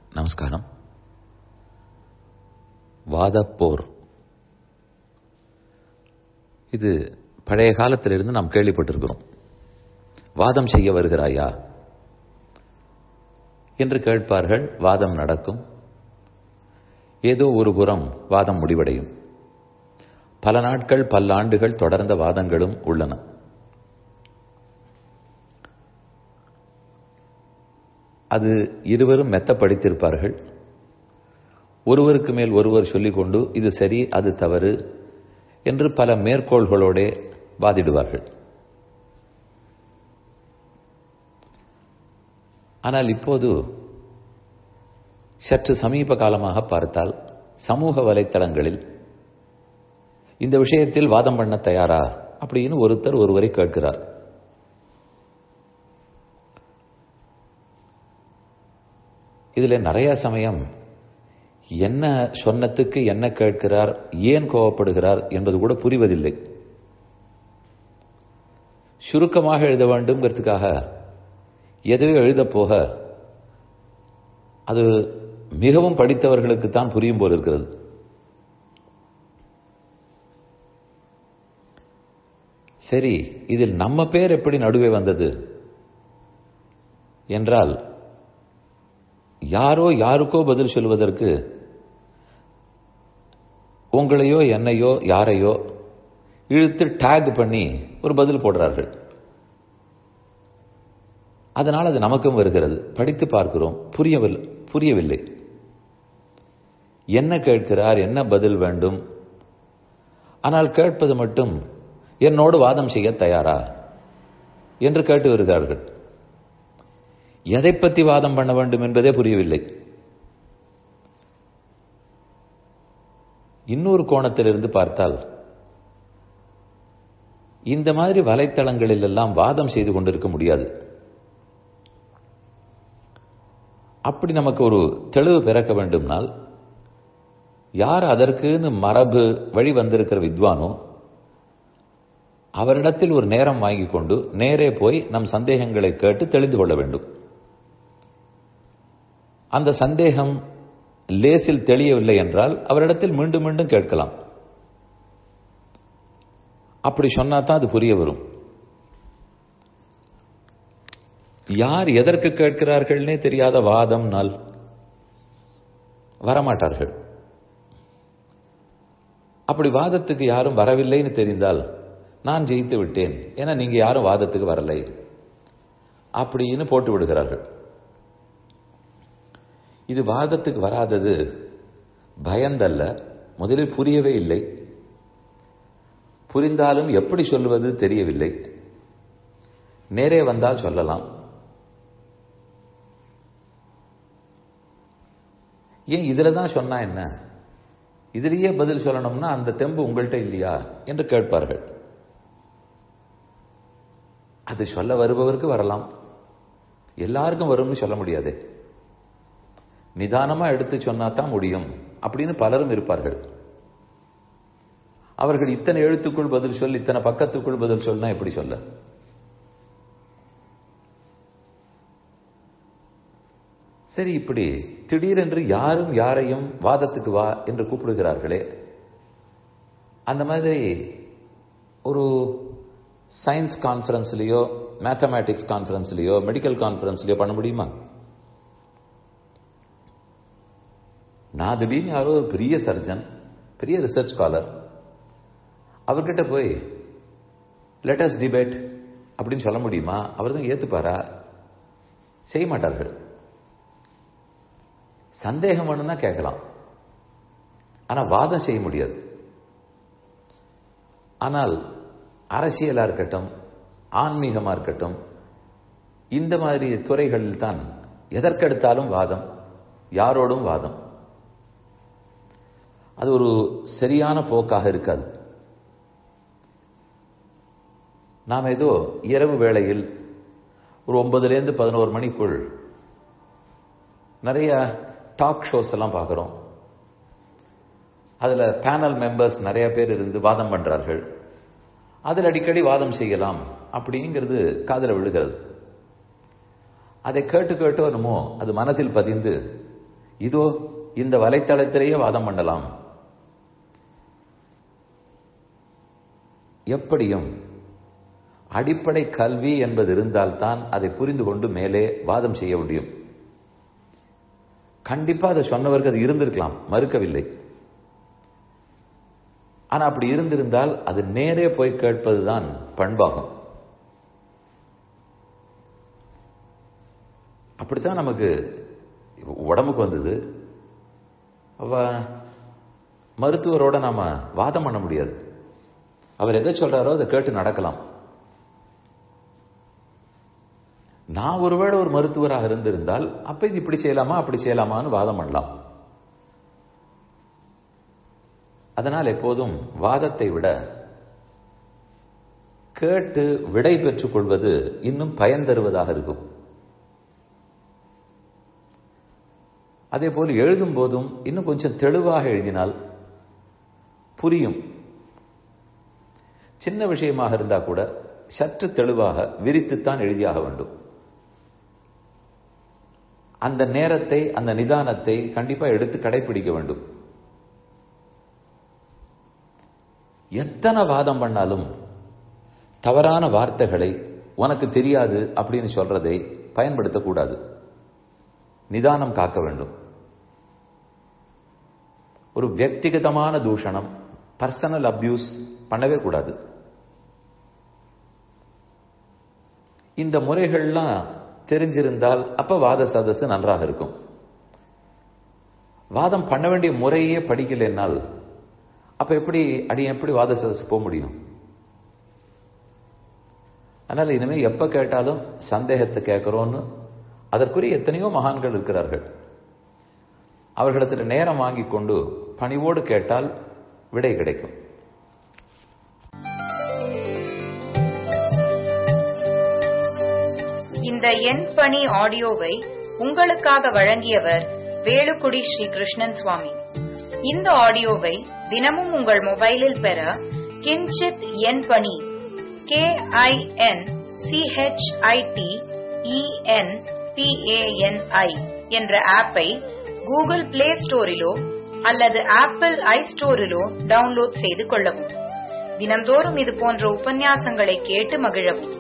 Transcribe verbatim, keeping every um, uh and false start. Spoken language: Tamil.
நமஸ்காரம். வாதப்போர் இது பழைய காலத்திலிருந்து நாம் கேள்விப்பட்டிருக்கிறோம். வாதம் செய்ய வருகிறாயா என்று கேட்பார்கள். வாதம் நடக்கும். ஏதோ ஒரு புறம் வாதம் முடிவடையும். பல நாட்கள் பல ஆண்டுகள் தொடர்ந்த வாதங்களும் உள்ளன. அது இருவரும் மெத்த படித்திருப்பார்கள். ஒருவருக்கு மேல் ஒருவர் சொல்லிக்கொண்டு இது சரி அது தவறு என்று பல மேற்கோள்களோட வாதிடுவார்கள். ஆனால் இப்போது சற்று சமீப காலமாக பார்த்தால் சமூக வலைத்தளங்களில் இந்த விஷயத்தில் வாதம் பண்ண தயாரா அப்படின்னு ஒருத்தர் ஒருவரை கேட்கிறார். இதில் நிறைய சமயம் என்ன சொன்னதுக்கு என்ன கேட்கிறார், ஏன் கோபப்படுகிறார் என்பது கூட புரிவதில்லை. சுருக்கமாக எழுத வேண்டும்ங்கிறதுக்காக எதுவே எழுத போக அது மிகவும் படித்தவர்களுக்கு தான் புரியும் போல் இருக்கிறது. சரி, இதில் நம்ம பேர் எப்படி நடுவே வந்தது என்றால், யாரோ யாருக்கோ பதில் சொல்வதற்கு உங்களையோ என்னையோ யாரையோ இழுத்து டேக் பண்ணி ஒரு பதில் போடுறார்கள். அதனால் அது நமக்கும் வருகிறது. படித்து பார்க்கிறோம், புரியவில்லை புரியவில்லை என்ன கேட்கிறார், என்ன பதில் வேண்டும். ஆனால் கேட்பது மட்டும் என்னோடு வாதம் செய்ய தயாரா என்று கேட்டு வருகிறார்கள். எதை பற்றி வாதம் பண்ண வேண்டும் என்பதே புரியவில்லை. இன்னொரு கோணத்திலிருந்து பார்த்தால், இந்த மாதிரி வலைத்தளங்களில் எல்லாம் வாதம் செய்து கொண்டிருக்க முடியாது. அப்படி நமக்கு ஒரு தெளிவு பிறக்க வேண்டும்னால், யார் அதற்குன்னு மரபு வழி வந்திருக்கிற வித்வானோ அவரிடத்தில் ஒரு நேரம் வாங்கி கொண்டு நேரே போய் நம் சந்தேகங்களை கேட்டு தெளிந்து கொள்ள வேண்டும். அந்த சந்தேகம் லேசில் தெளியவில்லை என்றால் அவரிடத்தில் மீண்டும் மீண்டும் கேட்கலாம். அப்படி சொன்னா தான் அது புரிய வரும். யார் எதற்கு கேட்கிறார்கள்னே தெரியாத வாதம் நாள் வரமாட்டார்கள். அப்படி வாதத்துக்கு யாரும் வரவில்லைன்னு தெரிந்தால் நான் ஜெயித்து விட்டேன், ஏன்னா நீங்க யாரும் வாதத்துக்கு வரலை அப்படின்னு போட்டு விடுகிறார்கள். இது வாதத்துக்கு வராதது பயந்தல்ல, முதலில் புரியவே இல்லை. புரிந்தாலும் எப்படி சொல்லுவது தெரியவில்லை. நேரே வந்தால் சொல்லலாம். ஏன் இதுல தான் சொன்னா என்ன, இதிலேயே பதில் சொல்லணும்னா அந்த தெம்பு உங்கள்கிட்ட இல்லையா என்று கேட்பார்கள். அது சொல்ல வருபவருக்கு வரலாம், எல்லாருக்கும் வரும்னு சொல்ல முடியாது. நிதானமா எடுத்து சொன்னா தான் முடியும் அப்படின்னு பலரும் இருப்பார்கள். அவர்கள் இத்தனை எழுத்துக்குள் பதில் சொல், இத்தனை பக்கத்துக்குள் பதில் சொல்னா எப்படி சொல்ல? சரி, இப்படி திடீரென்று யாரும் யாரையும் வாதத்துக்கு வா என்று கூப்பிடுகிறார்களே, அந்த மாதிரி ஒரு சயின்ஸ் கான்ஃபரன்ஸ்லயோ மேத்தமேட்டிக்ஸ் கான்ஃபரன்ஸ்லயோ மெடிக்கல் கான்ஃபரன்ஸ்லயோ பண்ண முடியுமா? நான் திடீர்னு யாரோ ஒரு பெரிய சர்ஜன், பெரிய ரிசர்ச் ஸ்காலர், அவர்கிட்ட போய் லெட் அஸ் டிபேட் அப்படின்னு சொல்ல முடியுமா? அவர் தான் ஏத்துப்பாரா? செய்ய மாட்டார்கள். சந்தேகம் வேணும்னா கேட்கலாம், ஆனா வாதம் செய்ய முடியாது. ஆனால் அரசியலா இருக்கட்டும், ஆன்மீகமா இருக்கட்டும், இந்த மாதிரி துறைகளில் தான் எதற்கெடுத்தாலும் வாதம், யாரோடும் வாதம். அது ஒரு சரியான போக்காக இருக்காது. நாம் ஏதோ இரவு வேளையில் ஒரு ஒன்பதுலேருந்து பதினோரு மணிக்குள் நிறைய டாக் ஷோஸ் எல்லாம் பார்க்குறோம். அதில் பேனல் மெம்பர்ஸ் நிறைய பேர் இருந்து வாதம் பண்ணுறார்கள். அதில் அடிக்கடி வாதம் செய்யலாம் அப்படிங்கிறது காதில் விழுகிறது. அதை கேட்டு கேட்டு என்னமோ அது மனதில் பதிந்து இதோ இந்த வலைத்தளத்திலேயே வாதம் பண்ணலாம். எப்படியும் அடிப்படை கல்வி என்பது இருந்தால்தான் அதை புரிந்து கொண்டு மேலே வாதம் செய்ய முடியும். கண்டிப்பா அதை சொன்னவர்கள் அது இருந்திருக்கலாம், மறுக்கவில்லை. ஆனா அப்படி இருந்திருந்தால் அது நேரே போய் கேட்பதுதான் பண்பாகும். அப்படித்தான் நமக்கு உடம்புக்கு வந்தது. அவ மருத்துவரோட நாம வாதம் பண்ண முடியாது. அவர் எதை சொல்றாரோ அதை கேட்டு நடக்கலாம். நான் ஒருவேளை ஒரு மருத்துவராக இருந்திருந்தால் அப்ப இது இப்படி செய்யலாமா அப்படி செய்யலாமான்னு வாதம் பண்ணலாம். அதனால் எப்போதும் வாதத்தை விட கேட்டு விடை பெற்றுக் கொள்வது இன்னும் பயன் தருவதாக இருக்கும். அதே போல் எழுதும் போதும் இன்னும் கொஞ்சம் தெளிவாக எழுதினால் புரியும். சின்ன விஷயமாக இருந்தா கூட சற்று தெளிவாக விரித்துத்தான் எழுதியாக வேண்டும். அந்த நேரத்தை, அந்த நிதானத்தை கண்டிப்பா எடுத்து கடைபிடிக்க வேண்டும். எத்தனை வாதம் பண்ணாலும் தவறான வார்த்தைகளை உனக்கு தெரியாது அப்படின்னு சொல்றதை பயன்படுத்தக்கூடாது. நிதானம் காக்க வேண்டும். ஒரு வியக்திகதமான தூஷணம், பர்சனல் அபியூஸ் பண்ணவே கூடாது. இந்த முறைகள்லாம் தெரிஞ்சிருந்தால் அப்ப வாத சதசு நன்றாக இருக்கும். வாதம் பண்ண வேண்டிய முறையே படிக்கலைன்னால் அப்ப எப்படி அடி எப்படி வாத சதசு போக முடியும்? அதனால இனிமே எப்ப கேட்டாலும் சந்தேகத்தை கேட்கிறோன்னு அதற்குரிய எத்தனையோ மகான்கள் இருக்கிறார்கள். அவர்களிடத்தில் நேரம் வாங்கி கொண்டு பணிவோடு கேட்டால் விடை கிடைக்கும். இந்த என் பணி ஆடியோவை உங்களுக்காக வழங்கியவர் வேலுக்குடி ஸ்ரீ கிருஷ்ணன் சுவாமி. இந்த ஆடியோவை தினமும் உங்கள் மொபைலில் பெற கிஞ்சித் என் பணி K I N C H I T E N P A N I என்ற ஆப்பை கூகுள் பிளே ஸ்டோரிலோ அல்லது ஆப்பிள் ஐ ஸ்டோரிலோ டவுன்லோட் செய்து கொள்ளவும். தினந்தோறும் இது போன்ற உபன்யாசங்களை கேட்டு மகிழவும்.